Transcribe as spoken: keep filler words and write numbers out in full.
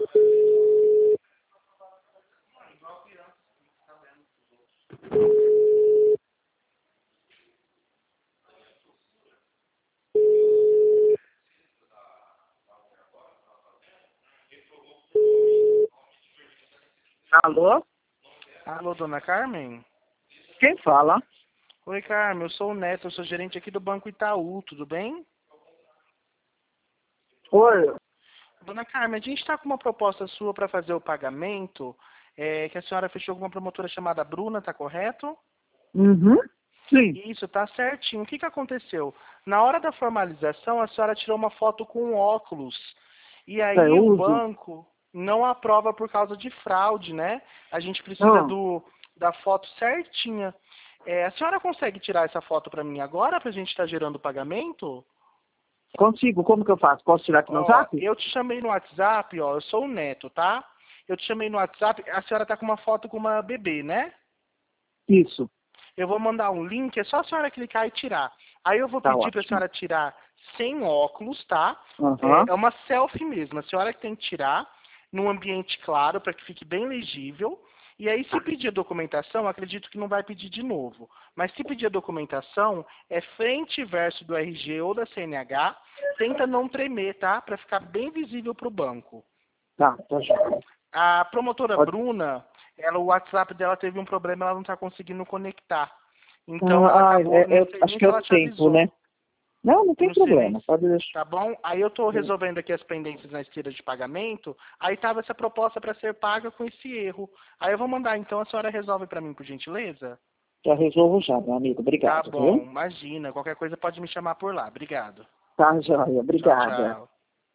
Alô? Alô, dona Carmen? Quem fala? Oi, Carmen, eu sou o Neto, eu sou gerente aqui do Banco Itaú, tudo bem? Oi. Dona Carmen, a gente está com uma proposta sua para fazer o pagamento, é, que a senhora fechou com uma promotora chamada Bruna, tá correto? Uhum. Sim. Isso, tá certinho. O que que aconteceu? Na hora da formalização, a senhora tirou uma foto com óculos, e É, aí eu o uso. banco não aprova por causa de fraude, né? A gente precisa Ah, do, da foto certinha. É, a senhora consegue tirar essa foto para mim agora, para a gente estar gerando o pagamento? consigo. Como que eu faço? Posso tirar aqui no Ó, zap? eu te chamei no WhatsApp, ó, eu sou o Neto, tá? Eu te chamei no WhatsApp, a senhora tá com uma foto com uma bebê, né? Isso. Eu vou mandar um link, é só a senhora clicar e tirar. Aí eu vou Tá pedir para a ótimo. senhora tirar sem óculos, tá? Aham. É, é uma selfie mesmo, a senhora que tem que tirar num ambiente claro para que fique bem legível. E aí, se pedir a documentação, acredito que não vai pedir de novo. Mas se pedir a documentação, é frente e verso do R G ou da C N H, tenta não tremer, tá? Para ficar bem visível para o banco. Tá, tá já. A promotora Pode. Bruna, ela, o WhatsApp dela teve um problema, ela não está conseguindo conectar. Então ela Ah, acabou, é, não é, sei acho nem que se é ela o te tempo, avisou. né? Não, não tem Não sei nem problema. se... Pode deixar. Tá bom? Aí eu tô resolvendo aqui as pendências na esteira de pagamento. Aí tava essa proposta para ser paga com esse erro. Aí eu vou mandar, então a senhora resolve para mim, por gentileza? Já resolvo já, meu amigo. Tá Obrigado, bom, viu? imagina. Qualquer coisa pode me chamar por lá. Obrigado. Tá, joia. Tchau, Obrigada. tchau.